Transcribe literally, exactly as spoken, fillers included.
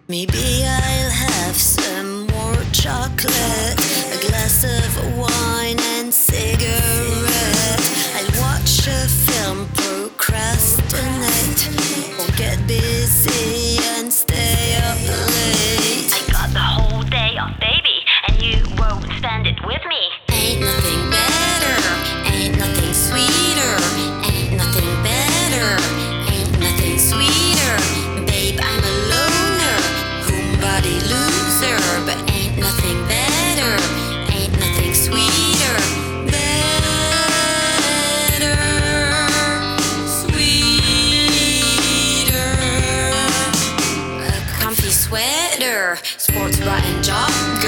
Maybe I'll have some more chocolate, a glass of wine and cigarette. I'll watch a film, procrastinate, or get busy and stay up late. I got the whole day off, baby, and you won't spend it with me. Ain't nothing better, ain't nothing sweeter, ain't nothing better, ain't nothing sweeter. Babe, I'm a loner, homebody loser, but ain't nothing better, ain't nothing sweeter. Better, sweeter. A comfy sweater, sports bra and job